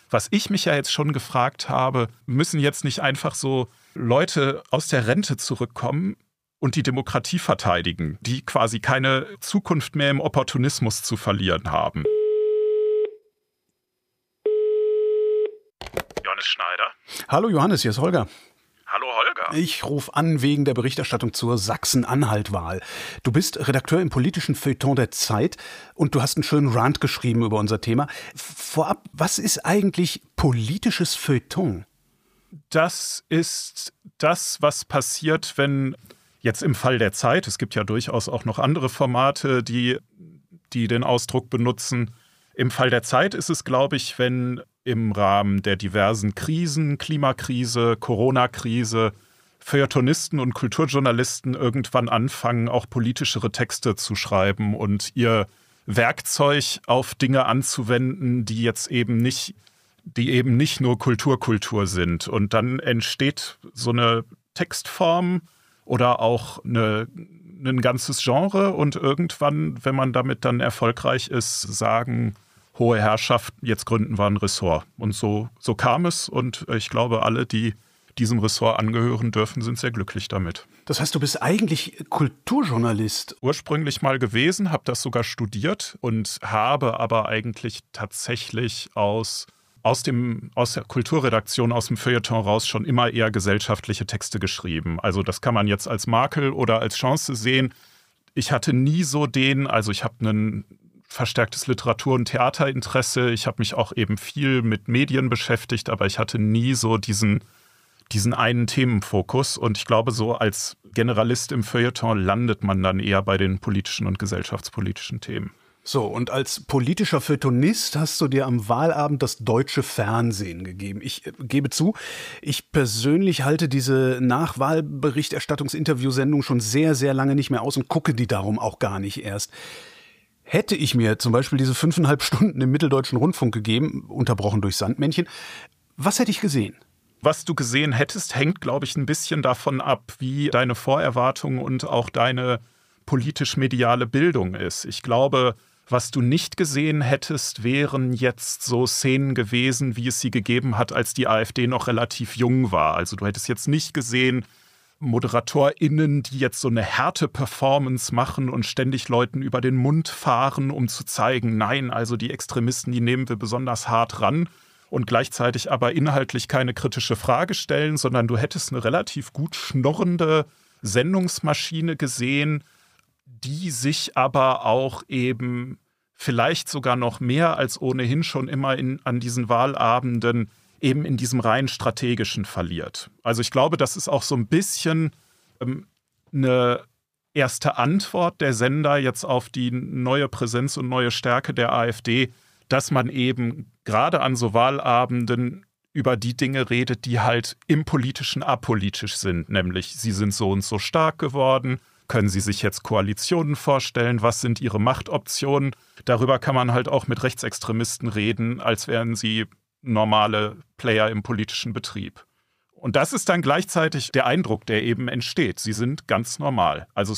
Was ich mich ja jetzt schon gefragt habe, müssen jetzt nicht einfach so Leute aus der Rente zurückkommen und die Demokratie verteidigen, die quasi keine Zukunft mehr im Opportunismus zu verlieren haben. Johannes Schneider. Hallo Johannes, hier ist Holger. Hallo Holger. Ich rufe an wegen der Berichterstattung zur Sachsen-Anhalt-Wahl. Du bist Redakteur im politischen Feuilleton der Zeit und du hast einen schönen Rant geschrieben über unser Thema. Vorab, was ist eigentlich politisches Feuilleton? Das ist das, was passiert, wenn jetzt im Fall der Zeit, es gibt ja durchaus auch noch andere Formate, die den Ausdruck benutzen. Im Fall der Zeit ist es, glaube ich, wenn im Rahmen der diversen Krisen, Klimakrise, Corona-Krise, Feuilletonisten und Kulturjournalisten irgendwann anfangen, auch politischere Texte zu schreiben und ihr Werkzeug auf Dinge anzuwenden, die eben nicht nur Kultur sind. Und dann entsteht so eine Textform oder auch ein ganzes Genre und irgendwann, wenn man damit dann erfolgreich ist, sagen hohe Herrschaft, jetzt gründen wir ein Ressort. Und so kam es und ich glaube, alle, die diesem Ressort angehören dürfen, sind sehr glücklich damit. Das heißt, du bist eigentlich Kulturjournalist? Ursprünglich mal gewesen, habe das sogar studiert und habe aber eigentlich tatsächlich aus der Kulturredaktion, aus dem Feuilleton raus schon immer eher gesellschaftliche Texte geschrieben. Also das kann man jetzt als Makel oder als Chance sehen. Ich hatte nie so ich habe ein verstärktes Literatur- und Theaterinteresse. Ich habe mich auch eben viel mit Medien beschäftigt, aber ich hatte nie so diesen einen Themenfokus. Und ich glaube, so als Generalist im Feuilleton landet man dann eher bei den politischen und gesellschaftspolitischen Themen. So, und als politischer Feuilletonist hast du dir am Wahlabend das deutsche Fernsehen gegeben. Ich gebe zu, ich persönlich halte diese Nachwahlberichterstattungsinterviewsendung schon sehr, sehr lange nicht mehr aus und gucke die darum auch gar nicht erst. Hätte ich mir zum Beispiel diese 5,5 Stunden im Mitteldeutschen Rundfunk gegeben, unterbrochen durch Sandmännchen, was hätte ich gesehen? Was du gesehen hättest, hängt, glaube ich, ein bisschen davon ab, wie deine Vorerwartung und auch deine politisch-mediale Bildung ist. Ich glaube, was du nicht gesehen hättest, wären jetzt so Szenen gewesen, wie es sie gegeben hat, als die AfD noch relativ jung war. Also du hättest jetzt nicht gesehen, ModeratorInnen, die jetzt so eine Härte-Performance machen und ständig Leuten über den Mund fahren, um zu zeigen, nein, also die Extremisten, die nehmen wir besonders hart ran und gleichzeitig aber inhaltlich keine kritische Frage stellen, sondern du hättest eine relativ gut schnorrende Sendungsmaschine gesehen, die sich aber auch eben vielleicht sogar noch mehr als ohnehin schon immer an diesen Wahlabenden eben in diesem rein strategischen verliert. Also ich glaube, das ist auch so ein bisschen eine erste Antwort der Sender jetzt auf die neue Präsenz und neue Stärke der AfD, dass man eben gerade an so Wahlabenden über die Dinge redet, die halt im Politischen apolitisch sind, nämlich sie sind so und so stark geworden, können sie sich jetzt Koalitionen vorstellen, was sind ihre Machtoptionen? Darüber kann man halt auch mit Rechtsextremisten reden, als wären sie normale Player im politischen Betrieb. Und das ist dann gleichzeitig der Eindruck, der eben entsteht. Sie sind ganz normal. Also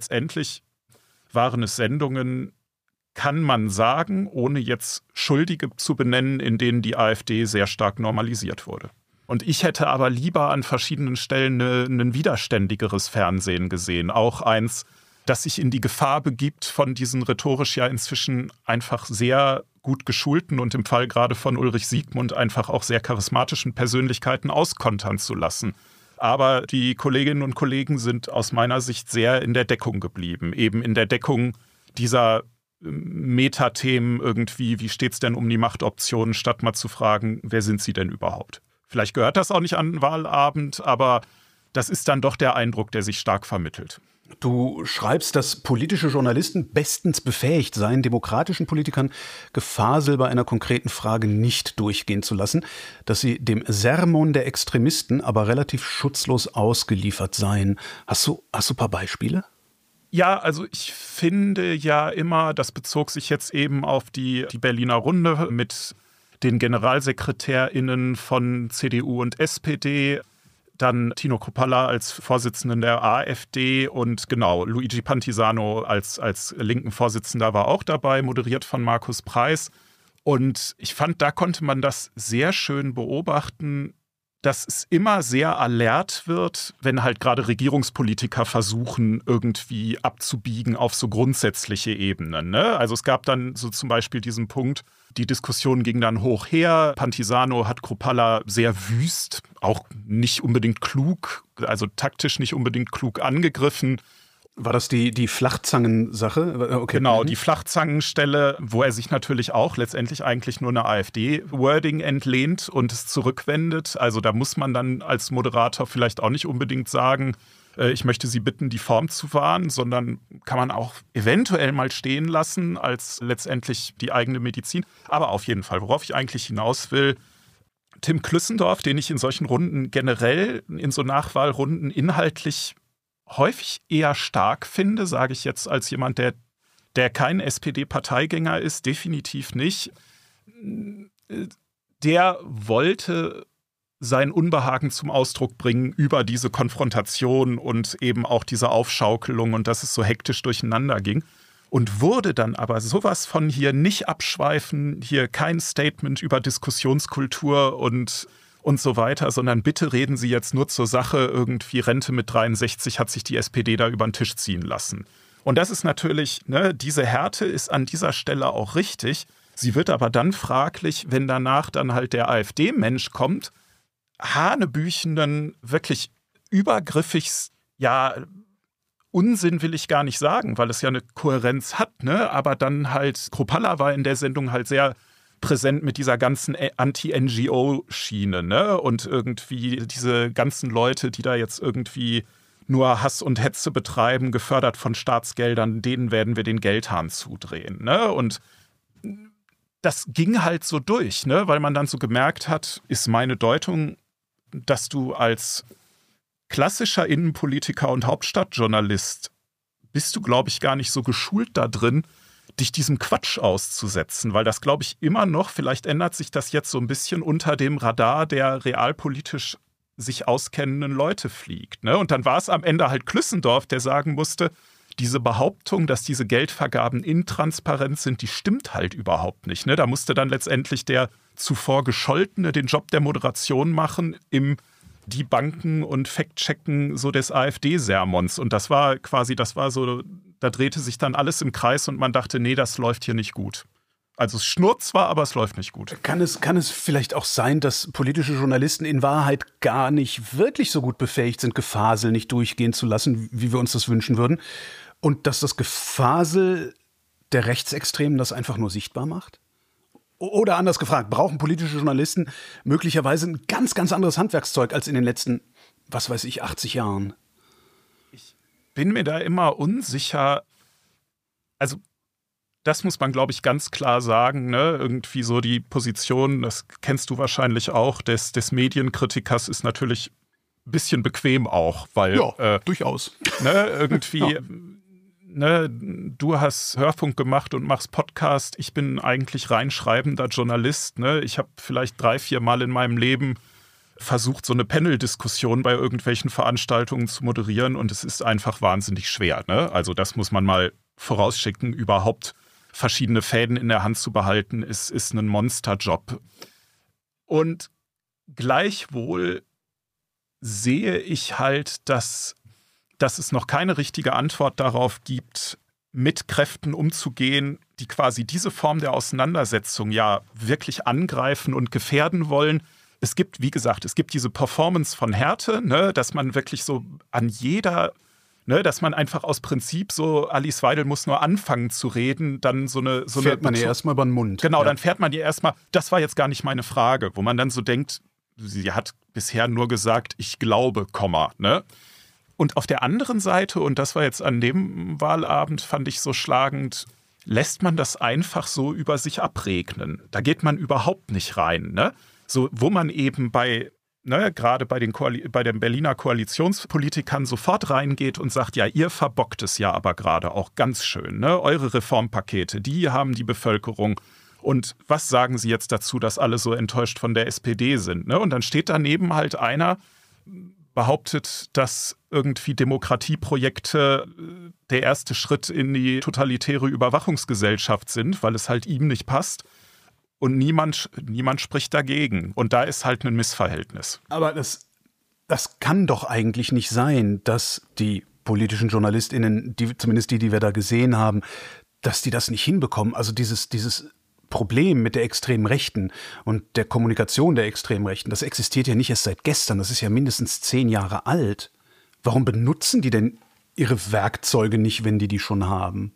waren es Sendungen, kann man sagen, ohne jetzt Schuldige zu benennen, in denen die AfD sehr stark normalisiert wurde. Und ich hätte aber lieber an verschiedenen Stellen ein widerständigeres Fernsehen gesehen. Auch eins, das sich in die Gefahr begibt, von diesen rhetorisch ja inzwischen einfach sehr gut geschulten und im Fall gerade von Ulrich Siegmund einfach auch sehr charismatischen Persönlichkeiten auskontern zu lassen. Aber die Kolleginnen und Kollegen sind aus meiner Sicht sehr in der Deckung geblieben. Eben in der Deckung dieser Metathemen irgendwie, wie steht es denn um die Machtoptionen, statt mal zu fragen, wer sind sie denn überhaupt? Vielleicht gehört das auch nicht an den Wahlabend, aber das ist dann doch der Eindruck, der sich stark vermittelt. Du schreibst, dass politische Journalisten bestens befähigt seien, demokratischen Politikern Gefasel bei einer konkreten Frage nicht durchgehen zu lassen, dass sie dem Sermon der Extremisten aber relativ schutzlos ausgeliefert seien. Hast du ein paar Beispiele? Ja, also ich finde ja immer, das bezog sich jetzt eben auf die Berliner Runde mit den GeneralsekretärInnen von CDU und SPD, dann Tino Kruppalla als Vorsitzenden der AfD und genau, Luigi Pantisano als linken Vorsitzender war auch dabei, moderiert von Markus Preiß. Und ich fand, da konnte man das sehr schön beobachten, dass es immer sehr alert wird, wenn halt gerade Regierungspolitiker versuchen, irgendwie abzubiegen auf so grundsätzliche Ebenen. Ne? Also es gab dann so zum Beispiel diesen Punkt, die Diskussion ging dann hoch her. Pantisano hat Kruppalla sehr wüst, auch nicht unbedingt klug, also taktisch nicht unbedingt klug angegriffen. War das die Flachzangen-Sache? Okay. Genau, die Flachzangenstelle, wo er sich natürlich auch letztendlich eigentlich nur eine AfD-Wording entlehnt und es zurückwendet. Also da muss man dann als Moderator vielleicht auch nicht unbedingt sagen, ich möchte Sie bitten, die Form zu wahren, sondern kann man auch eventuell mal stehen lassen als letztendlich die eigene Medizin. Aber auf jeden Fall, worauf ich eigentlich hinaus will, Tim Klüssendorf, den ich in solchen Runden generell, in so Nachwahlrunden inhaltlich häufig eher stark finde, sage ich jetzt als jemand, der kein SPD-Parteigänger ist, definitiv nicht. Der wollte sein Unbehagen zum Ausdruck bringen über diese Konfrontation und eben auch diese Aufschaukelung und dass es so hektisch durcheinander ging. Und wurde dann aber sowas von hier nicht abschweifen, hier kein Statement über Diskussionskultur und so weiter, sondern bitte reden Sie jetzt nur zur Sache, irgendwie Rente mit 63 hat sich die SPD da über den Tisch ziehen lassen. Und das ist natürlich, ne, diese Härte ist an dieser Stelle auch richtig. Sie wird aber dann fraglich, wenn danach dann halt der AfD-Mensch kommt, hanebüchenden, wirklich übergriffig, ja, Unsinn will ich gar nicht sagen, weil es ja eine Kohärenz hat, ne? Aber dann halt, Kruppalla war in der Sendung halt sehr präsent mit dieser ganzen Anti-NGO-Schiene, ne? Und irgendwie diese ganzen Leute, die da jetzt irgendwie nur Hass und Hetze betreiben, gefördert von Staatsgeldern, denen werden wir den Geldhahn zudrehen, ne? Und das ging halt so durch, ne? Weil man dann so gemerkt hat, ist meine Deutung, dass du als klassischer Innenpolitiker und Hauptstadtjournalist bist du, glaube ich, gar nicht so geschult da drin, dich diesem Quatsch auszusetzen, weil das, glaube ich, immer noch, vielleicht ändert sich das jetzt so ein bisschen unter dem Radar der realpolitisch sich auskennenden Leute fliegt. Ne? Und dann war es am Ende halt Klüssendorf, der sagen musste, diese Behauptung, dass diese Geldvergaben intransparent sind, die stimmt halt überhaupt nicht. Ne? Da musste dann letztendlich der zuvor Gescholtene den Job der Moderation machen im die Banken und Fact-Checken so des AfD-Sermons. Und das war so, da drehte sich dann alles im Kreis und man dachte, nee, das läuft hier nicht gut. Also es schnurrt zwar, aber es läuft nicht gut. Kann es vielleicht auch sein, dass politische Journalisten in Wahrheit gar nicht wirklich so gut befähigt sind, Gefasel nicht durchgehen zu lassen, wie wir uns das wünschen würden? Und dass das Gefasel der Rechtsextremen das einfach nur sichtbar macht? Oder anders gefragt, brauchen politische Journalisten möglicherweise ein ganz, ganz anderes Handwerkszeug als in den letzten, 80 Jahren? Ich bin mir da immer unsicher. Also das muss man, glaube ich, ganz klar sagen. Ne? Irgendwie so die Position, das kennst du wahrscheinlich auch, des Medienkritikers ist natürlich ein bisschen bequem auch. Weil, ja, durchaus. Ne, irgendwie... Ja. Ne, du hast Hörfunk gemacht und machst Podcast. Ich bin eigentlich reinschreibender Journalist. Ne? Ich habe vielleicht 3-4 Mal in meinem Leben versucht, so eine Panel-Diskussion bei irgendwelchen Veranstaltungen zu moderieren und es ist einfach wahnsinnig schwer. Ne? Also das muss man mal vorausschicken. Überhaupt verschiedene Fäden in der Hand zu behalten, ist ein Monsterjob. Und gleichwohl sehe ich halt, dass es noch keine richtige Antwort darauf gibt, mit Kräften umzugehen, die quasi diese Form der Auseinandersetzung ja wirklich angreifen und gefährden wollen. Es gibt, wie gesagt, diese Performance von Härte, ne, dass man wirklich so an jeder, ne, dass man einfach aus Prinzip so, Alice Weidel muss nur anfangen zu reden, dann fährt man ihr erstmal über den Mund. Genau, ja. Dann fährt man ihr erstmal, das war jetzt gar nicht meine Frage, wo man dann so denkt, sie hat bisher nur gesagt, ich glaube, ne? Und auf der anderen Seite, und das war jetzt an dem Wahlabend, fand ich so schlagend, lässt man das einfach so über sich abregnen. Da geht man überhaupt nicht rein. Ne? So, wo man eben gerade bei den Berliner Koalitionspolitikern sofort reingeht und sagt, ja, ihr verbockt es ja aber gerade auch ganz schön. Ne? Eure Reformpakete, die haben die Bevölkerung. Und was sagen Sie jetzt dazu, dass alle so enttäuscht von der SPD sind? Ne? Und dann steht daneben halt einer, behauptet, dass irgendwie Demokratieprojekte der erste Schritt in die totalitäre Überwachungsgesellschaft sind, weil es halt ihm nicht passt. und niemand spricht dagegen. Und da ist halt ein Missverhältnis. Aber das kann doch eigentlich nicht sein, dass die politischen JournalistInnen, zumindest die wir da gesehen haben, dass die das nicht hinbekommen. Also dieses Problem mit der extremen Rechten und der Kommunikation der extremen Rechten, das existiert ja nicht erst seit gestern, das ist ja mindestens 10 Jahre alt. Warum benutzen die denn ihre Werkzeuge nicht, wenn die schon haben?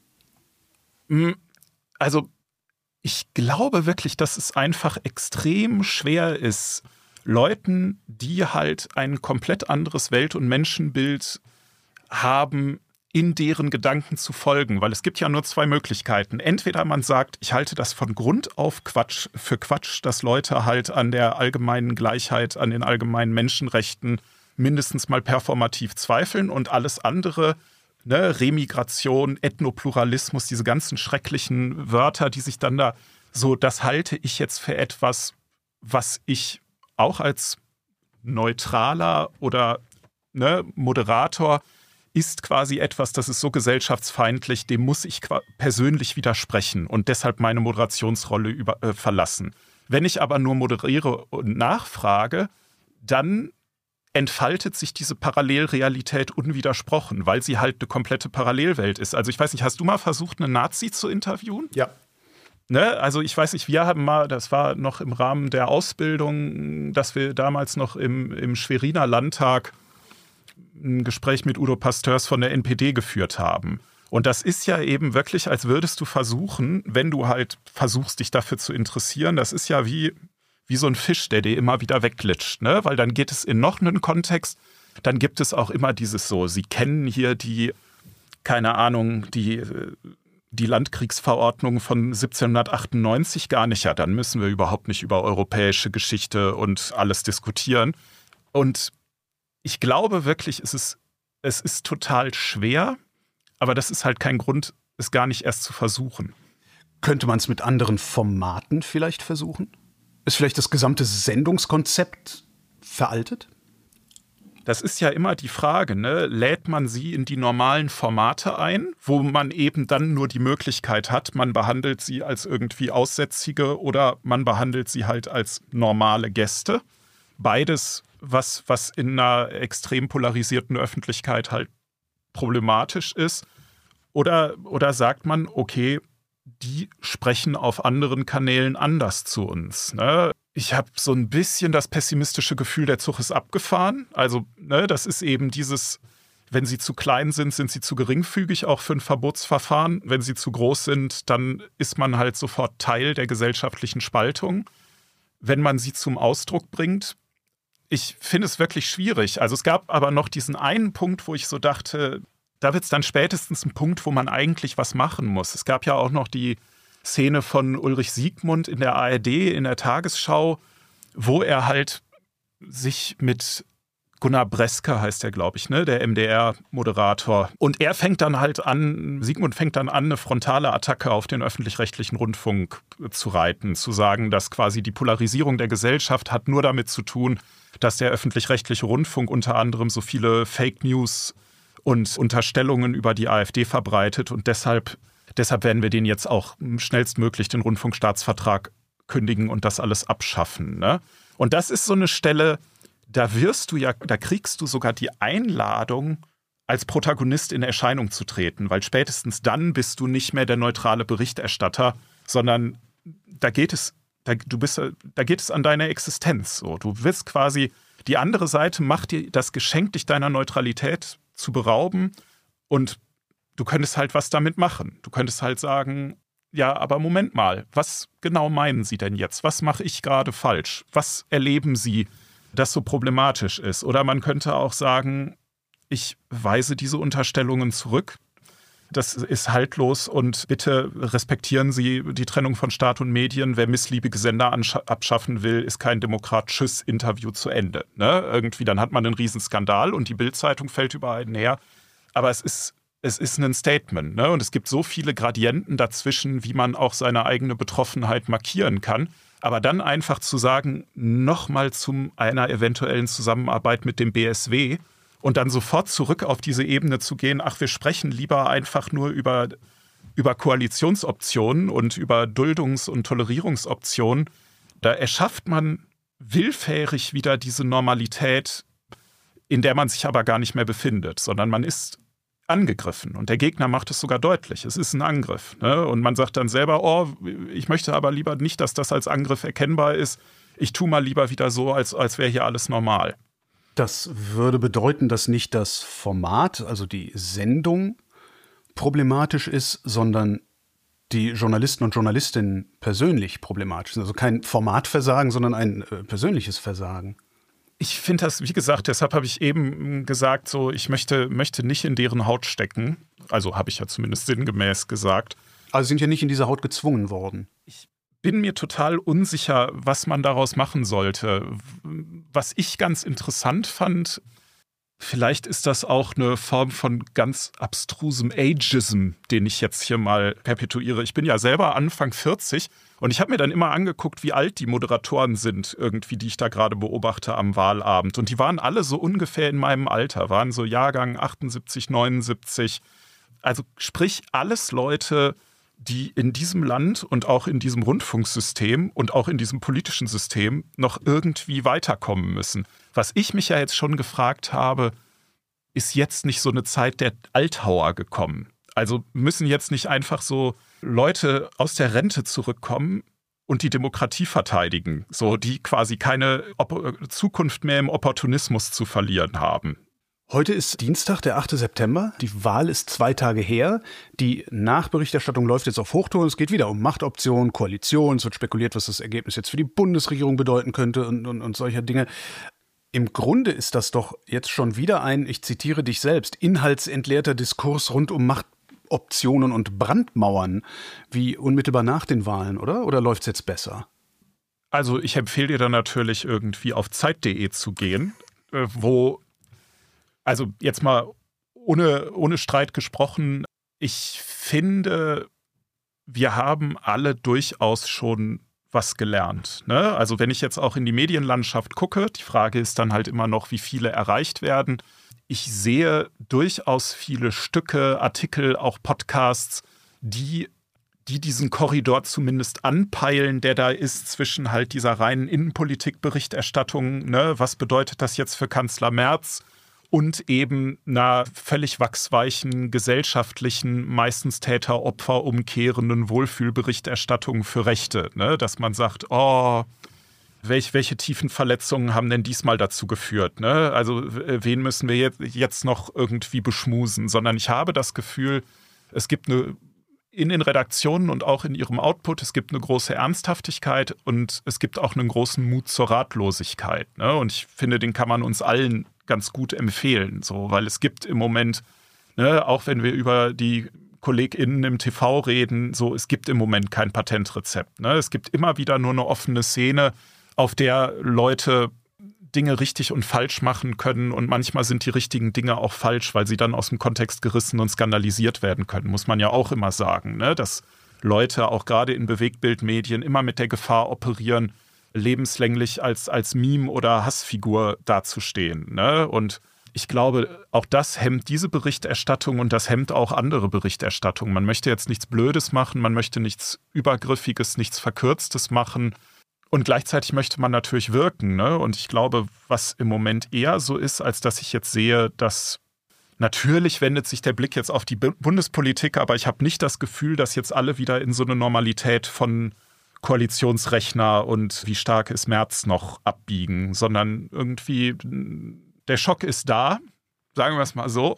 Also ich glaube wirklich, dass es einfach extrem schwer ist, Leuten, die halt ein komplett anderes Welt- und Menschenbild haben, in deren Gedanken zu folgen. Weil es gibt ja nur 2 Möglichkeiten. Entweder man sagt, ich halte das von Grund auf für Quatsch, dass Leute halt an der allgemeinen Gleichheit, an den allgemeinen Menschenrechten mindestens mal performativ zweifeln und alles andere, ne, Remigration, Ethnopluralismus, diese ganzen schrecklichen Wörter, die sich dann da so, das halte ich jetzt für etwas, was ich auch als neutraler oder Moderator ist quasi etwas, das ist so gesellschaftsfeindlich, dem muss ich persönlich widersprechen und deshalb meine Moderationsrolle verlassen. Wenn ich aber nur moderiere und nachfrage, dann entfaltet sich diese Parallelrealität unwidersprochen, weil sie halt eine komplette Parallelwelt ist. Also ich weiß nicht, hast du mal versucht, einen Nazi zu interviewen? Ja. Ne? Also ich weiß nicht, wir haben mal, das war noch im Rahmen der Ausbildung, dass wir damals noch im Schweriner Landtag ein Gespräch mit Udo Pasteurs von der NPD geführt haben. Und das ist ja eben wirklich, als würdest du versuchen, wenn du halt versuchst, dich dafür zu interessieren, das ist ja wie so ein Fisch, der dir immer wieder wegglitscht, ne? Weil dann geht es in noch einen Kontext, dann gibt es auch immer dieses so, sie kennen hier die Landkriegsverordnung von 1798 gar nicht, ja, dann müssen wir überhaupt nicht über europäische Geschichte und alles diskutieren. Und ich glaube wirklich, es ist total schwer, aber das ist halt kein Grund, es gar nicht erst zu versuchen. Könnte man es mit anderen Formaten vielleicht versuchen? Ist vielleicht das gesamte Sendungskonzept veraltet? Das ist ja immer die Frage, ne? Lädt man sie in die normalen Formate ein, wo man eben dann nur die Möglichkeit hat, man behandelt sie als irgendwie Aussätzige oder man behandelt sie halt als normale Gäste. Beides, was in einer extrem polarisierten Öffentlichkeit halt problematisch ist. Oder sagt man, okay, die sprechen auf anderen Kanälen anders zu uns. Ne? Ich habe so ein bisschen das pessimistische Gefühl, der Zug ist abgefahren. Also das ist eben dieses, wenn sie zu klein sind, sind sie zu geringfügig, auch für ein Verbotsverfahren. Wenn sie zu groß sind, dann ist man halt sofort Teil der gesellschaftlichen Spaltung. Wenn man sie zum Ausdruck bringt, ich finde es wirklich schwierig. Also es gab aber noch diesen einen Punkt, wo ich so dachte, da wird es dann spätestens ein Punkt, wo man eigentlich was machen muss. Es gab ja auch noch die Szene von Ulrich Siegmund in der ARD, in der Tagesschau, wo er halt sich mit Gunnar Breske, heißt er, glaube ich, ne, der MDR-Moderator. Und er fängt dann halt an, Siegmund fängt dann an, eine frontale Attacke auf den öffentlich-rechtlichen Rundfunk zu reiten, zu sagen, dass quasi die Polarisierung der Gesellschaft hat nur damit zu tun, dass der öffentlich-rechtliche Rundfunk unter anderem so viele Fake News und Unterstellungen über die AfD verbreitet und deshalb werden wir den jetzt auch schnellstmöglich den Rundfunkstaatsvertrag kündigen und das alles abschaffen. Ne? Und das ist so eine Stelle, da kriegst du sogar die Einladung, als Protagonist in Erscheinung zu treten, weil spätestens dann bist du nicht mehr der neutrale Berichterstatter, sondern da geht es an deine Existenz. So. Du willst quasi, die andere Seite macht dir das Geschenk, dich deiner Neutralität zu berauben und du könntest halt was damit machen. Du könntest halt sagen, ja, aber Moment mal, was genau meinen Sie denn jetzt? Was mache ich gerade falsch? Was erleben Sie, das so problematisch ist? Oder man könnte auch sagen, ich weise diese Unterstellungen zurück. Das ist haltlos und bitte respektieren Sie die Trennung von Staat und Medien. Wer missliebige Sender abschaffen will, ist kein Demokrat. Tschüss, Interview zu Ende. Ne? Irgendwie, dann hat man einen Riesenskandal und die Bild-Zeitung fällt über einen her. Aber es ist ein Statement. Ne? Und es gibt so viele Gradienten dazwischen, wie man auch seine eigene Betroffenheit markieren kann. Aber dann einfach zu sagen, nochmal zu einer eventuellen Zusammenarbeit mit dem BSW und dann sofort zurück auf diese Ebene zu gehen, ach, wir sprechen lieber einfach nur über über Koalitionsoptionen und über Duldungs- und Tolerierungsoptionen, da erschafft man willfährig wieder diese Normalität, in der man sich aber gar nicht mehr befindet, sondern man ist angegriffen. Und der Gegner macht es sogar deutlich. Es ist ein Angriff. Ne? Und man sagt dann selber, oh, ich möchte aber lieber nicht, dass das als Angriff erkennbar ist. Ich tue mal lieber wieder so, als wäre hier alles normal. Das würde bedeuten, dass nicht das Format, also die Sendung, problematisch ist, sondern die Journalisten und Journalistinnen persönlich problematisch sind. Also kein Formatversagen, sondern ein persönliches Versagen. Ich finde das, wie gesagt, deshalb habe ich eben gesagt, so ich möchte nicht in deren Haut stecken. Also habe ich ja zumindest sinngemäß gesagt. Also sind ja nicht in diese Haut gezwungen worden. Ich bin mir total unsicher, was man daraus machen sollte. Was ich ganz interessant fand, vielleicht ist das auch eine Form von ganz abstrusem Ageism, den ich jetzt hier mal perpetuiere. Ich bin ja selber Anfang 40 und ich habe mir dann immer angeguckt, wie alt die Moderatoren sind, irgendwie, die ich da gerade beobachte am Wahlabend. Und die waren alle so ungefähr in meinem Alter, waren so Jahrgang 78, 79. Also sprich, alles Leute, die in diesem Land und auch in diesem Rundfunksystem und auch in diesem politischen System noch irgendwie weiterkommen müssen. Was ich mich ja jetzt schon gefragt habe, ist jetzt nicht so eine Zeit der Althauer gekommen? Also müssen jetzt nicht einfach so Leute aus der Rente zurückkommen und die Demokratie verteidigen, so die quasi keine Zukunft mehr im Opportunismus zu verlieren haben? Heute ist Dienstag, der 8. September. Die Wahl ist 2 Tage her. Die Nachberichterstattung läuft jetzt auf Hochtouren. Es geht wieder um Machtoptionen, Koalition. Es wird spekuliert, was das Ergebnis jetzt für die Bundesregierung bedeuten könnte und solcher Dinge. Im Grunde ist das doch jetzt schon wieder ein, ich zitiere dich selbst, inhaltsentleerter Diskurs rund um Machtoptionen und Brandmauern, wie unmittelbar nach den Wahlen, oder? Oder läuft es jetzt besser? Also ich empfehle dir dann natürlich irgendwie auf Zeit.de zu gehen, wo, also jetzt mal ohne Streit gesprochen, ich finde, wir haben alle durchaus schon was gelernt. Ne? Also wenn ich jetzt auch in die Medienlandschaft gucke, die Frage ist dann halt immer noch, wie viele erreicht werden. Ich sehe durchaus viele Stücke, Artikel, auch Podcasts, die diesen Korridor zumindest anpeilen, der da ist zwischen halt dieser reinen Innenpolitik-Berichterstattung, ne? Was bedeutet das jetzt für Kanzler Merz? Und eben einer völlig wachsweichen, gesellschaftlichen, meistens Täter-Opfer umkehrenden Wohlfühlberichterstattung für Rechte. Ne? Dass man sagt, oh, welche tiefen Verletzungen haben denn diesmal dazu geführt? Ne? Also wen müssen wir jetzt noch irgendwie beschmusen? Sondern ich habe das Gefühl, es gibt in den Redaktionen und auch in ihrem Output, es gibt eine große Ernsthaftigkeit und es gibt auch einen großen Mut zur Ratlosigkeit. Ne? Und ich finde, den kann man uns allen ganz gut empfehlen, so, weil es gibt im Moment, ne, auch wenn wir über die KollegInnen im TV reden, so, es gibt im Moment kein Patentrezept. Ne? Es gibt immer wieder nur eine offene Szene, auf der Leute Dinge richtig und falsch machen können und manchmal sind die richtigen Dinge auch falsch, weil sie dann aus dem Kontext gerissen und skandalisiert werden können, muss man ja auch immer sagen, ne? Dass Leute auch gerade in Bewegtbildmedien immer mit der Gefahr operieren, lebenslänglich als Meme oder Hassfigur dazustehen. Ne? Und ich glaube, auch das hemmt diese Berichterstattung und das hemmt auch andere Berichterstattung. Man möchte jetzt nichts Blödes machen, man möchte nichts Übergriffiges, nichts Verkürztes machen. Und gleichzeitig möchte man natürlich wirken. Ne? Und ich glaube, was im Moment eher so ist, als dass ich jetzt sehe, dass natürlich wendet sich der Blick jetzt auf die Bundespolitik, aber ich habe nicht das Gefühl, dass jetzt alle wieder in so eine Normalität von Koalitionsrechner und wie stark ist Merz noch abbiegen, sondern irgendwie der Schock ist da, sagen wir es mal so,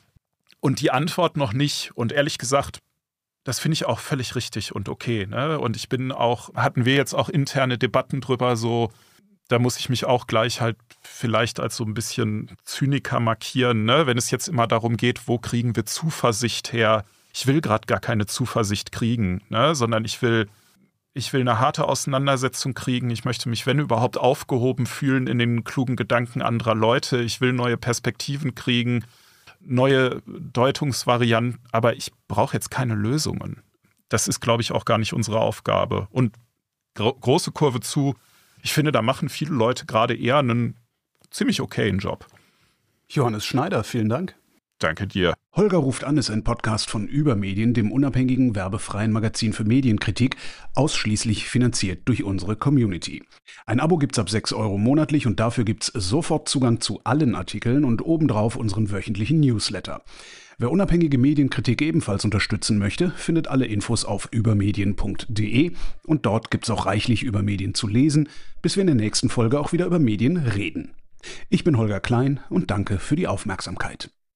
und die Antwort noch nicht. Und ehrlich gesagt, das finde ich auch völlig richtig und okay. Ne? Und ich bin auch, hatten wir jetzt auch interne Debatten drüber, so, da muss ich mich auch gleich halt vielleicht als so ein bisschen Zyniker markieren, ne? Wenn es jetzt immer darum geht, wo kriegen wir Zuversicht her? Ich will gerade gar keine Zuversicht kriegen, ne? Sondern ich will eine harte Auseinandersetzung kriegen. Ich möchte mich, wenn überhaupt, aufgehoben fühlen in den klugen Gedanken anderer Leute. Ich will neue Perspektiven kriegen, neue Deutungsvarianten. Aber ich brauche jetzt keine Lösungen. Das ist, glaube ich, auch gar nicht unsere Aufgabe. Und große Kurve zu, ich finde, da machen viele Leute gerade eher einen ziemlich okayen Job. Johannes Schneider, vielen Dank. Danke dir. Holger ruft an ist ein Podcast von Übermedien, dem unabhängigen, werbefreien Magazin für Medienkritik, ausschließlich finanziert durch unsere Community. Ein Abo gibt's ab 6 € monatlich und dafür gibt's sofort Zugang zu allen Artikeln und obendrauf unseren wöchentlichen Newsletter. Wer unabhängige Medienkritik ebenfalls unterstützen möchte, findet alle Infos auf übermedien.de und dort gibt's auch reichlich über Medien zu lesen, bis wir in der nächsten Folge auch wieder über Medien reden. Ich bin Holger Klein und danke für die Aufmerksamkeit.